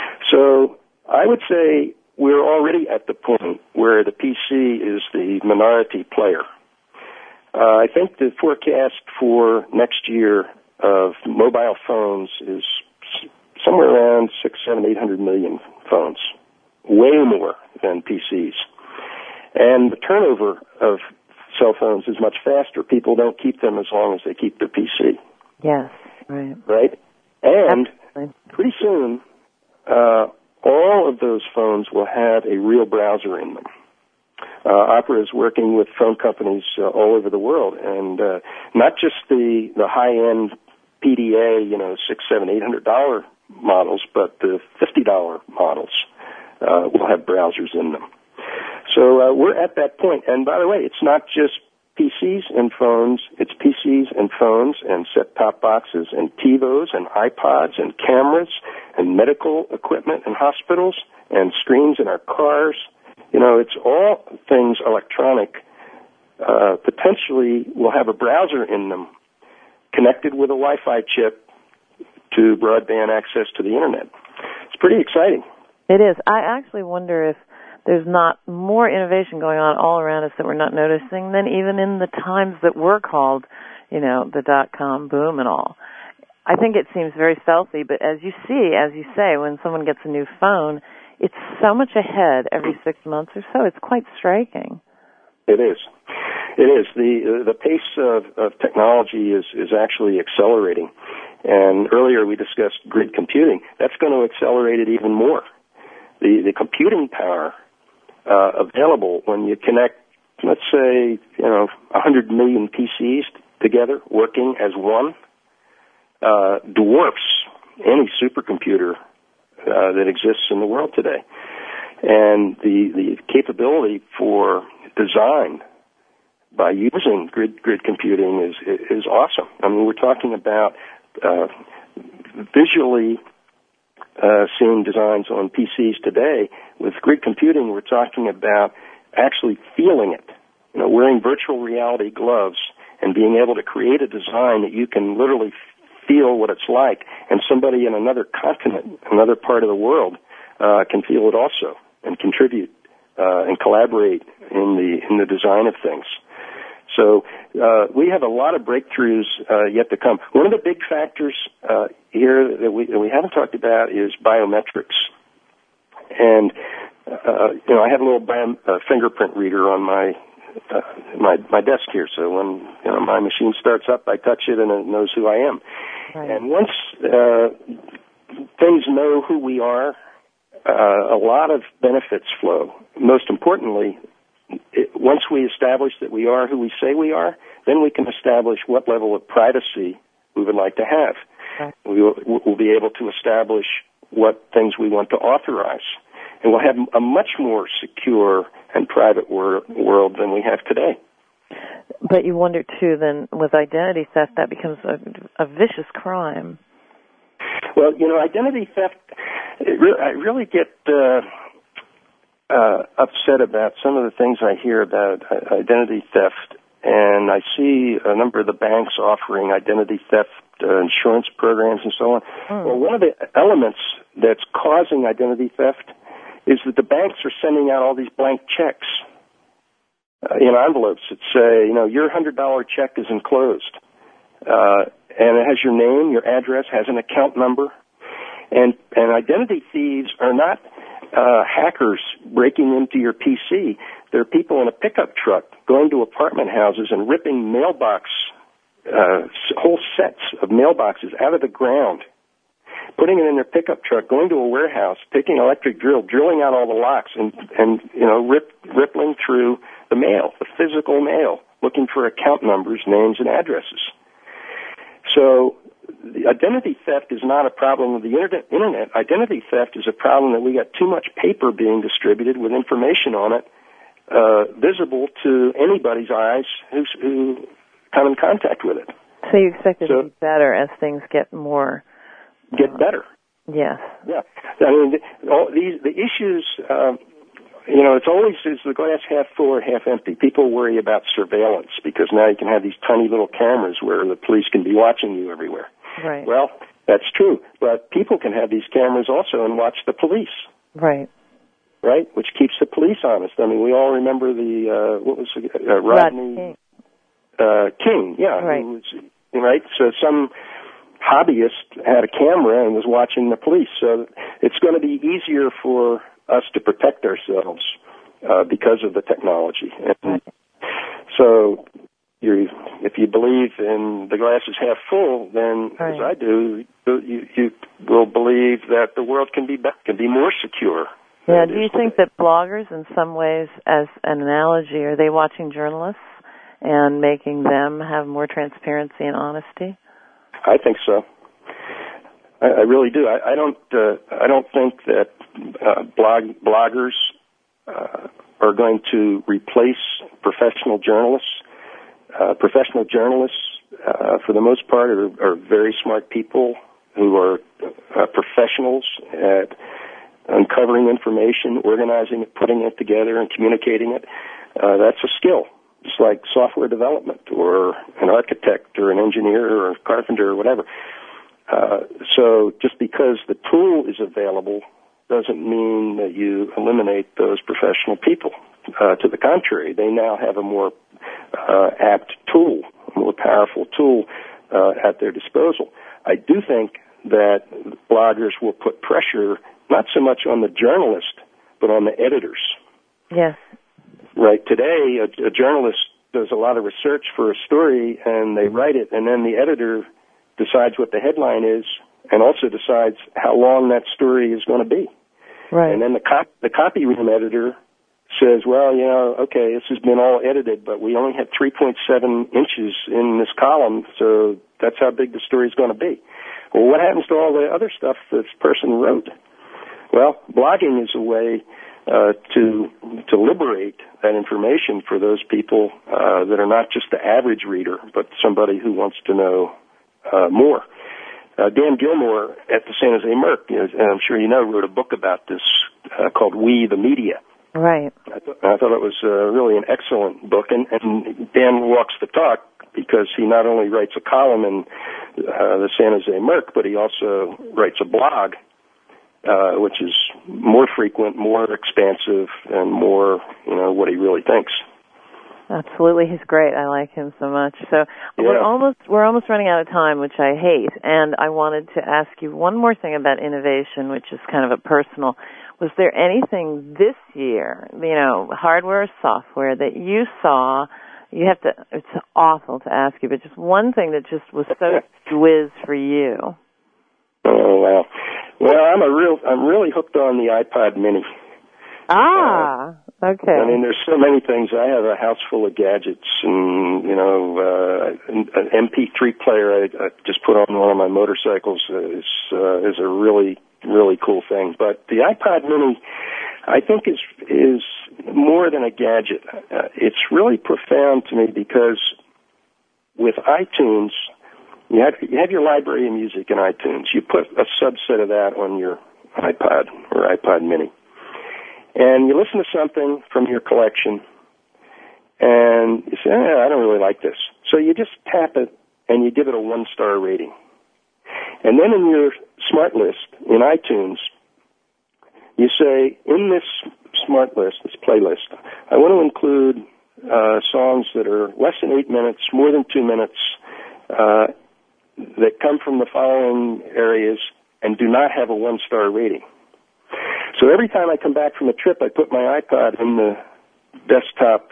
C: So I would say we're already at the point where the P C is the minority player. Uh, I think the forecast for next year of mobile phones is somewhere around six, seven, eight hundred million phones. Way more than P Cs. And the turnover of cell phones is much faster. People don't keep them as long as they keep their P C.
B: Yes, right.
C: Right? And
B: Absolutely.
C: Pretty soon, uh, all of those phones will have a real browser in them. Uh, Opera is working with phone companies uh, all over the world, and uh, not just the, the high-end P D A, you know, six, seven, eight hundred dollar models, but the fifty dollar models. Uh, will have browsers in them. So uh, we're at that point. And by the way, it's not just P Cs and phones. It's P Cs and phones and set-top boxes and TiVos and iPods and cameras and medical equipment in hospitals and screens in our cars. You know, it's all things electronic. Uh, potentially will have a browser in them connected with a Wi-Fi chip to broadband access to the Internet. It's pretty exciting.
B: It is. I actually wonder if there's not more innovation going on all around us that we're not noticing than even in the times that were called, you know, the dot-com boom and all. I think it seems very stealthy, but as you see, as you say, when someone gets a new phone, it's so much ahead every six months or so. It's quite striking.
C: It is. It is. The the pace of, of technology is, is actually accelerating. And earlier we discussed grid computing. That's going to accelerate it even more. The, the computing power uh, available when you connect, let's say, you know, one hundred million P Cs together working as one, uh, dwarfs any supercomputer uh, that exists in the world today. And the, the capability for design by using grid, grid computing is, is awesome. I mean, we're talking about uh, visually Uh, seeing designs on P Cs today. With grid computing, we're talking about actually feeling it. You know, wearing virtual reality gloves and being able to create a design that you can literally feel what it's like, and somebody in another continent, another part of the world, uh, can feel it also and contribute uh, and collaborate in the in the design of things. So uh, we have a lot of breakthroughs uh, yet to come. One of the big factors uh, here that we, that we haven't talked about is biometrics. And, uh, you know, I have a little bio, uh, fingerprint reader on my, uh, my my desk here. So when, you know, my machine starts up, I touch it and it knows who I am. Right. And once uh, things know who we are, uh, a lot of benefits flow. Most importantly, it, once we establish that we are who we say we are, then we can establish what level of privacy we would like to have. Right. We will, we'll be able to establish what things we want to authorize. And we'll have a much more secure and private wor- world than we have today.
B: But you wonder, too, then with identity theft, that becomes a, a vicious crime.
C: Well, you know, identity theft, it re- I really get uh, uh, upset about some of the things I hear about uh, identity theft. And I see a number of the banks offering identity theft uh, insurance programs and so on. Mm. Well, one of the elements that's causing identity theft is that the banks are sending out all these blank checks uh, in envelopes that say, you know, your one hundred dollars check is enclosed. Uh, and it has your name, your address, has an account number. And, and identity thieves are not uh, hackers breaking into your P C. There are people in a pickup truck going to apartment houses and ripping mailbox, uh, whole sets of mailboxes out of the ground, putting it in their pickup truck, going to a warehouse, taking an electric drill, drilling out all the locks, and, and you know, rip, rippling through the mail, the physical mail, looking for account numbers, names, and addresses. So the identity theft is not a problem of the internet. internet. Identity theft is a problem that we got too much paper being distributed with information on it, uh, visible to anybody's eyes who's, who come in contact with it.
B: So you expect it so, to be better as things get more...
C: Get better.
B: Yes.
C: Yeah. I mean, all these, the issues, uh, you know, it's always, is the glass half full or half empty? People worry about surveillance because now you can have these tiny little cameras where the police can be watching you everywhere.
B: Right.
C: Well, that's true, but people can have these cameras also and watch the police.
B: Right.
C: Right? Which keeps the police honest. I mean, we all remember the, uh, what was it, uh, Rodney
B: King.
C: Uh, King, yeah.
B: Right.
C: Who was, right? So some hobbyist had a camera and was watching the police. So it's going to be easier for us to protect ourselves uh, because of the technology. And right. So you, if you believe in the glass is half full, then right. as I do, you, you will believe that the world can be can be more secure.
B: Yeah. Do you think that bloggers, in some ways, as an analogy, are they watching journalists and making them have more transparency and honesty?
C: I think so. I, I really do. I, I don't. Uh, I don't think that uh, blog bloggers uh, are going to replace professional journalists. Uh, professional journalists, uh, for the most part, are, are very smart people who are uh, professionals at uncovering information, organizing it, putting it together, and communicating it. Uh, that's a skill. It's like software development or an architect or an engineer or a carpenter or whatever. Uh, so just because the tool is available doesn't mean that you eliminate those professional people. Uh, to the contrary, they now have a more uh, apt tool, a more powerful tool uh, at their disposal. I do think that bloggers will put pressure not so much on the journalist, but on the editors.
B: Yes.
C: Right. Today, a, a journalist does a lot of research for a story, and they write it, and then the editor decides what the headline is and also decides how long that story is going to be.
B: Right.
C: And then the, cop- the copy room editor says, well, you know, okay, this has been all edited, but we only had three point seven inches in this column, so that's how big the story is going to be. Well, what happens to all the other stuff this person wrote? Well, blogging is a way uh, to to liberate that information for those people uh, that are not just the average reader, but somebody who wants to know uh, more. Uh, Dan Gilmore at the San Jose Merc, you know, and I'm sure you know, wrote a book about this uh, called We the Media.
B: Right.
C: I, th- I thought it was uh, really an excellent book, and, and Dan walks the talk because he not only writes a column in uh, the San Jose Merc, but he also writes a blog, uh, which is more frequent, more expansive, and more, you know, what he really thinks.
B: Absolutely, he's great. I like him so much. So
C: yeah.
B: we're almost we're almost running out of time, which I hate. And I wanted to ask you one more thing about innovation, which is kind of a personal. Was there anything this year, you know, hardware or software, that you saw? You have to. It's awful to ask you, but just one thing that just was so whiz for you.
C: Oh wow! Well, I'm a real. I'm really hooked on the iPod Mini.
B: Ah, okay.
C: I mean, there's so many things. I have a house full of gadgets, and you know, uh, an, an M P three player I, I just put on one of my motorcycles is uh, is a really really cool thing. But the iPod Mini, I think, is is more than a gadget. Uh, it's really profound to me because with iTunes, you have you have your library of music in iTunes. You put a subset of that on your iPod or iPod Mini. And you listen to something from your collection, and you say, eh, I don't really like this. So you just tap it, and you give it a one-star rating. And then in your smart list in iTunes, you say, in this smart list, this playlist, I want to include uh, songs that are less than eight minutes, more than two minutes, uh, that come from the following areas and do not have a one-star rating. So every time I come back from a trip, I put my iPod in the desktop,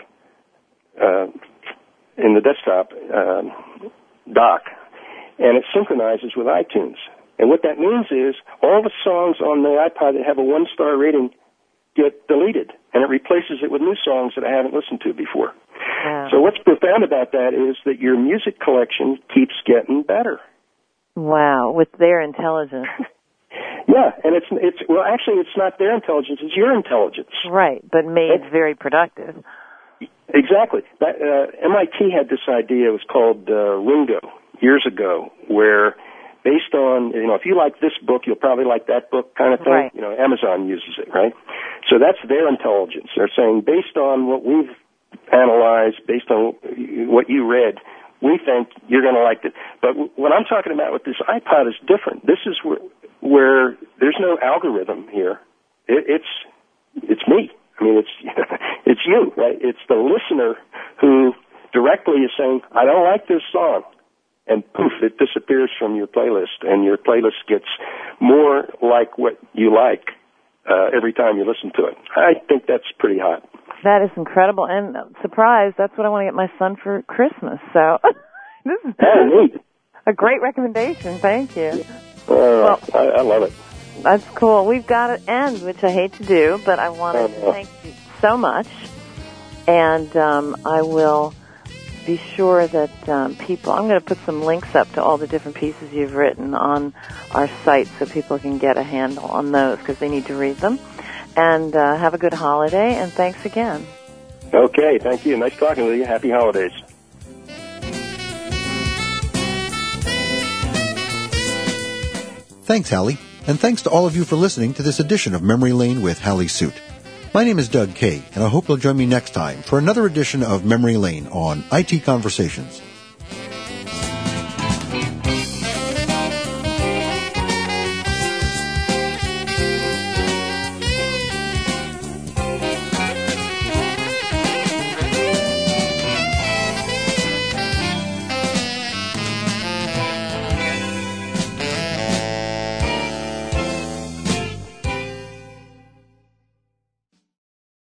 C: uh, in the desktop um, dock, and it synchronizes with iTunes. And what that means is all the songs on the iPod that have a one-star rating get deleted, and it replaces it with new songs that I haven't listened to before.
B: Wow.
C: So what's profound about that is that your music collection keeps getting better.
B: Wow, with their intelligence.
C: Yeah, and it's it's well, actually, it's not their intelligence; it's your intelligence.
B: Right, but made it's, very productive.
C: Exactly. That, uh, M I T had this idea. It was called uh, Ringo years ago, where based on you know, if you like this book, you'll probably like that book, kind of thing.
B: Right.
C: You know, Amazon uses it, right? So that's their intelligence. They're saying based on what we've analyzed, based on what you read, we think you're going to like it. But what I'm talking about with this iPod is different. This is where, where there's no algorithm here. It, it's it's me. I mean, it's it's you, right? It's the listener who directly is saying, I don't like this song. And poof, it disappears from your playlist, and your playlist gets more like what you like uh, every time you listen to it. I think that's pretty hot.
B: That is incredible. And uh, surprise, that's what I want to get my son for Christmas. So this is
C: yeah, neat.
B: A great recommendation. Thank you.
C: Uh, well, I, I love it.
B: That's cool. We've got to end, which I hate to do, but I want to thank you so much. And um, I will be sure that um, people, I'm going to put some links up to all the different pieces you've written on our site so people can get a handle on those because they need to read them. And uh, have a good holiday, and thanks again.
C: Okay, thank you. Nice talking with you. Happy holidays.
A: Thanks, Hallie, and thanks to all of you for listening to this edition of Memory Lane with Hallie Suit. My name is Doug Kay, and I hope you'll join me next time for another edition of Memory Lane on I T Conversations.